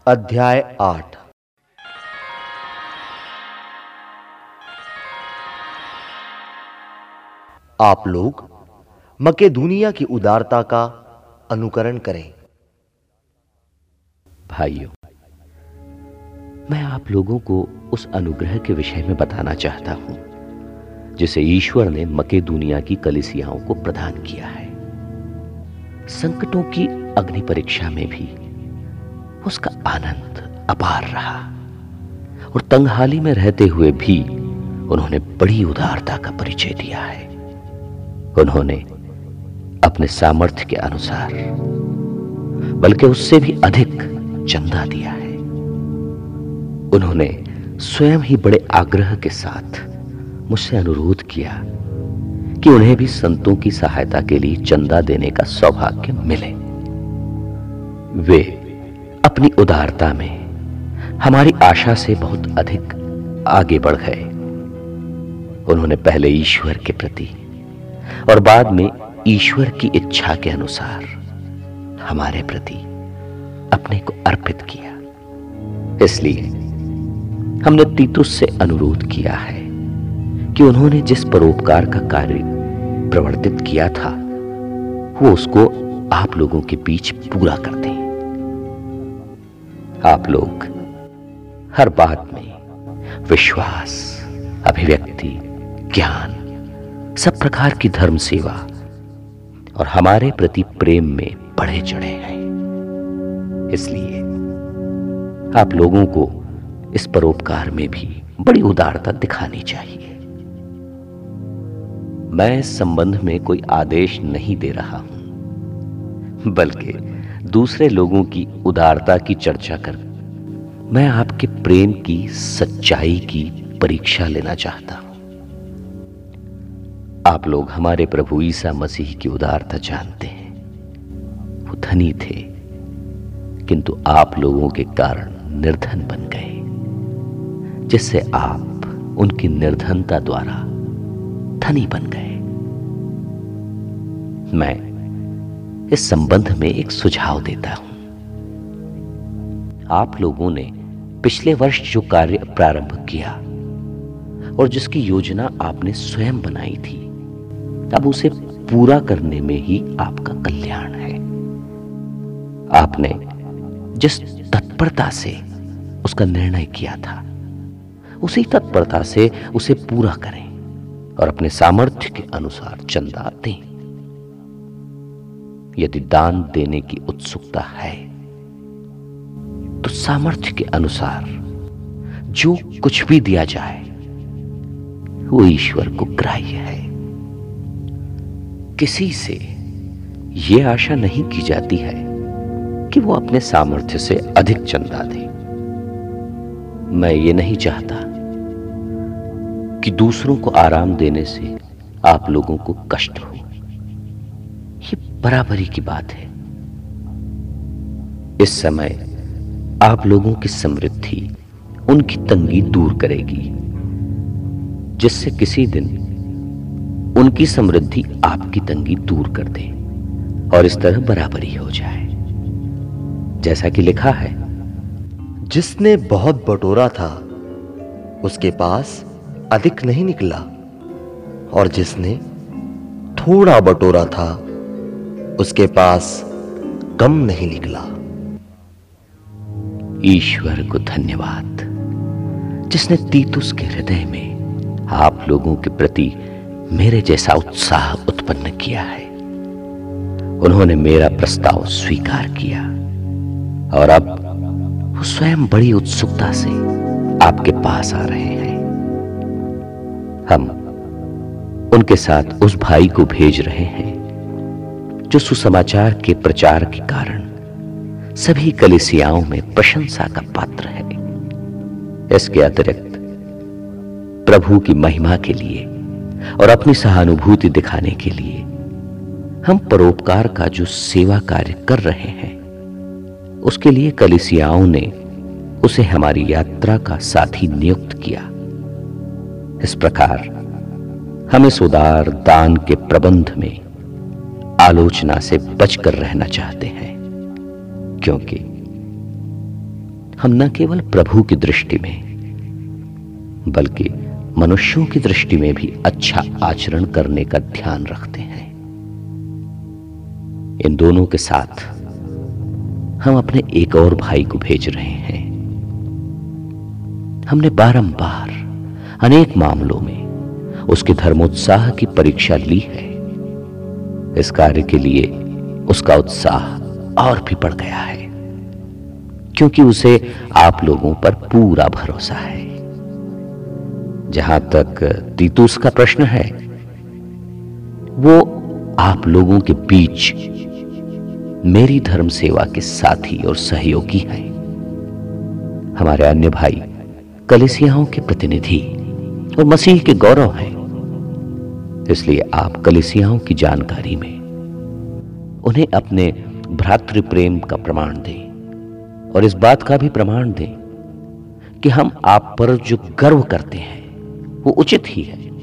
अध्याय 8। आप लोग मकेदूनिया की उदारता का अनुकरण करें। भाइयों, मैं आप लोगों को उस अनुग्रह के विषय में बताना चाहता हूं जिसे ईश्वर ने मकेदूनिया की कलीसियाओं को प्रदान किया है। संकटों की अग्नि परीक्षा में भी उसका आनंद अपार रहा और तंगहाली में रहते हुए भी उन्होंने बड़ी उदारता का परिचय दिया है। उन्होंने अपने सामर्थ्य के अनुसार, बल्कि उससे भी अधिक चंदा दिया है। उन्होंने स्वयं ही बड़े आग्रह के साथ मुझसे अनुरोध किया कि उन्हें भी संतों की सहायता के लिए चंदा देने का सौभाग्य मिले। वे अपनी उदारता में हमारी आशा से बहुत अधिक आगे बढ़ गए। उन्होंने पहले ईश्वर के प्रति और बाद में ईश्वर की इच्छा के अनुसार हमारे प्रति अपने को अर्पित किया। इसलिए हमने तीतुस से अनुरोध किया है कि उन्होंने जिस परोपकार का कार्य प्रवर्तित किया था वो उसको आप लोगों के बीच पूरा कर दें। आप लोग हर बात में विश्वास, अभिव्यक्ति, ज्ञान, सब प्रकार की धर्म सेवा और हमारे प्रति प्रेम में बढ़े चढ़े हैं। इसलिए आप लोगों को इस परोपकार में भी बड़ी उदारता दिखानी चाहिए। मैं इस संबंध में कोई आदेश नहीं दे रहा हूं, बल्कि दूसरे लोगों की उदारता की चर्चा कर मैं आपके प्रेम की सच्चाई की परीक्षा लेना चाहता हूं। आप लोग हमारे प्रभु ईसा मसीह की उदारता जानते हैं। वो धनी थे, किंतु आप लोगों के कारण निर्धन बन गए, जिससे आप उनकी निर्धनता द्वारा धनी बन गए। मैं इस संबंध में एक सुझाव देता हूं। आप लोगों ने पिछले वर्ष जो कार्य प्रारंभ किया और जिसकी योजना आपने स्वयं बनाई थी, अब उसे पूरा करने में ही आपका कल्याण है। आपने जिस तत्परता से उसका निर्णय किया था, उसी तत्परता से उसे पूरा करें और अपने सामर्थ्य के अनुसार चंदा दें। यदि दान देने की उत्सुकता है तो सामर्थ्य के अनुसार जो कुछ भी दिया जाए वो ईश्वर को ग्राह्य है। किसी से यह आशा नहीं की जाती है कि वो अपने सामर्थ्य से अधिक चंदा दे। मैं ये नहीं चाहता कि दूसरों को आराम देने से आप लोगों को कष्ट हो। ये बराबरी की बात है। इस समय आप लोगों की समृद्धि उनकी तंगी दूर करेगी, जिससे किसी दिन उनकी समृद्धि आपकी तंगी दूर कर दे और इस तरह बराबरी हो जाए। जैसा कि लिखा है, जिसने बहुत बटोरा था उसके पास अधिक नहीं निकला, और जिसने थोड़ा बटोरा था उसके पास कम नहीं निकला। ईश्वर को धन्यवाद, जिसने तीतुस के हृदय में आप लोगों के प्रति मेरे जैसा उत्साह उत्पन्न किया है। उन्होंने मेरा प्रस्ताव स्वीकार किया और अब वो स्वयं बड़ी उत्सुकता से आपके पास आ रहे हैं। हम उनके साथ उस भाई को भेज रहे हैं जो सुसमाचार के प्रचार के कारण सभी कलीसियाओं में प्रशंसा का पात्र है। इसके अतिरिक्त प्रभु की महिमा के लिए और अपनी सहानुभूति दिखाने के लिए हम परोपकार का जो सेवा कार्य कर रहे हैं, उसके लिए कलीसियाओं ने उसे हमारी यात्रा का साथी नियुक्त किया। इस प्रकार हम इस उदार दान के प्रबंध में आलोचना से बचकर रहना चाहते हैं, क्योंकि हम न केवल प्रभु की दृष्टि में बल्कि मनुष्यों की दृष्टि में भी अच्छा आचरण करने का ध्यान रखते हैं। इन दोनों के साथ हम अपने एक और भाई को भेज रहे हैं। हमने बारंबार अनेक मामलों में उसके धर्मोत्साह की परीक्षा ली है। इस कार्य के लिए उसका उत्साह और भी बढ़ गया है, क्योंकि उसे आप लोगों पर पूरा भरोसा है। जहां तक तीतुस का प्रश्न है, वो आप लोगों के बीच मेरी धर्म सेवा के साथी और सहयोगी हैं। हमारे अन्य भाई कलीसियाओं के प्रतिनिधि और मसीह के गौरव हैं। इसलिए आप कलीसियाओं की जानकारी में उन्हें अपने भ्रातृ प्रेम का प्रमाण दें और इस बात का भी प्रमाण दें कि हम आप पर जो गर्व करते हैं वो उचित ही है।